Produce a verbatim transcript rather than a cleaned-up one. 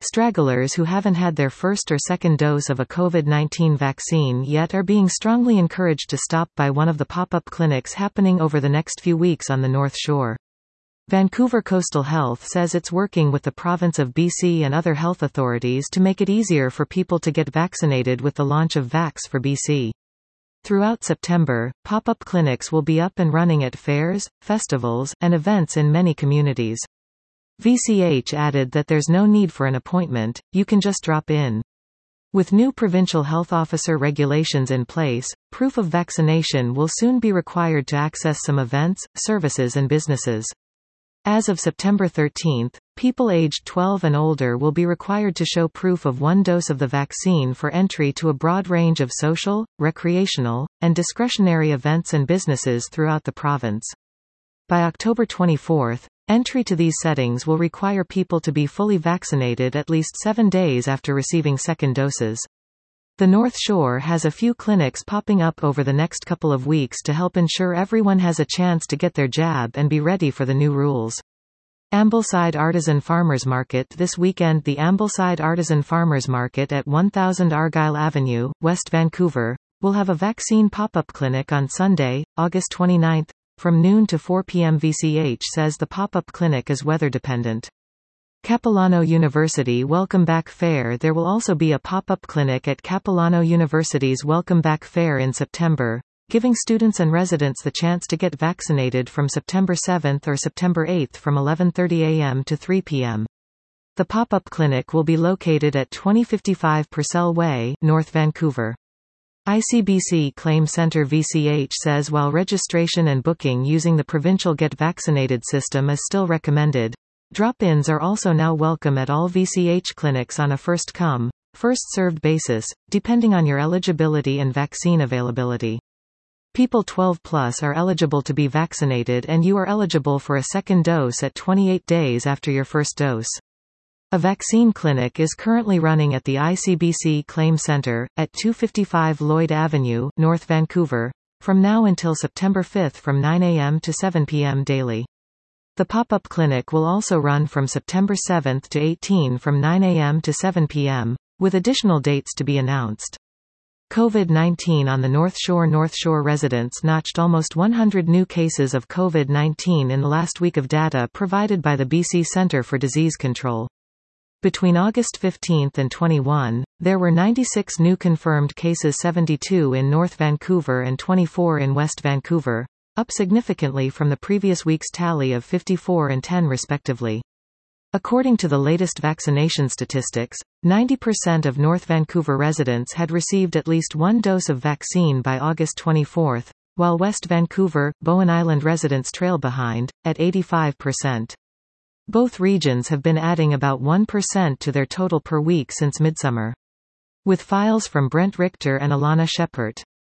Stragglers who haven't had their first or second dose of a COVID nineteen vaccine yet are being strongly encouraged to stop by one of the pop-up clinics happening over the next few weeks on the North Shore. Vancouver Coastal Health says it's working with the province of B C and other health authorities to make it easier for people to get vaccinated with the launch of Vax for B C. Throughout September, pop-up clinics will be up and running at fairs, festivals, and events in many communities. V C H added that there's no need for an appointment, you can just drop in. With new provincial health officer regulations in place, proof of vaccination will soon be required to access some events, services and businesses. As of September thirteenth, people aged twelve and older will be required to show proof of one dose of the vaccine for entry to a broad range of social, recreational, and discretionary events and businesses throughout the province. By October twenty-fourth, entry to these settings will require people to be fully vaccinated at least seven days after receiving second doses. The North Shore has a few clinics popping up over the next couple of weeks to help ensure everyone has a chance to get their jab and be ready for the new rules. Ambleside Artisan Farmers Market this weekend. The Ambleside Artisan Farmers Market at one thousand Argyle Avenue, West Vancouver, will have a vaccine pop-up clinic on Sunday, August twenty-ninth, from noon to four p m V C H says the pop-up clinic is weather-dependent. Capilano University Welcome Back Fair. There will also be a pop-up clinic at Capilano University's Welcome Back Fair in September, giving students and residents the chance to get vaccinated from September seventh or September eighth from eleven thirty a m to three p m The pop-up clinic will be located at twenty fifty-five Purcell Way, North Vancouver. I C B C Claim Centre V C H says while registration and booking using the provincial Get Vaccinated system is still recommended, drop-ins are also now welcome at all V C H clinics on a first-come, first-served basis, depending on your eligibility and vaccine availability. People twelve plus are eligible to be vaccinated and you are eligible for a second dose at twenty-eight days after your first dose. A vaccine clinic is currently running at the I C B C Claim Centre, at two fifty-five Lloyd Avenue, North Vancouver, from now until September fifth from nine a m to seven p m daily. The pop-up clinic will also run from September seventh to eighteenth from nine a m to seven p m, with additional dates to be announced. COVID nineteen on the North Shore. North Shore residents notched almost one hundred new cases of COVID nineteen in the last week of data provided by the B C Centre for Disease Control. Between August fifteenth and twenty-first, there were ninety-six new confirmed cases, seventy-two in North Vancouver and twenty-four in West Vancouver, up significantly from the previous week's tally of fifty-four and ten respectively. According to the latest vaccination statistics, ninety percent of North Vancouver residents had received at least one dose of vaccine by August twenty-fourth, while West Vancouver, Bowen Island residents trail behind, at eighty-five percent. Both regions have been adding about one percent to their total per week since midsummer. With files from Brent Richter and Alana Shepard.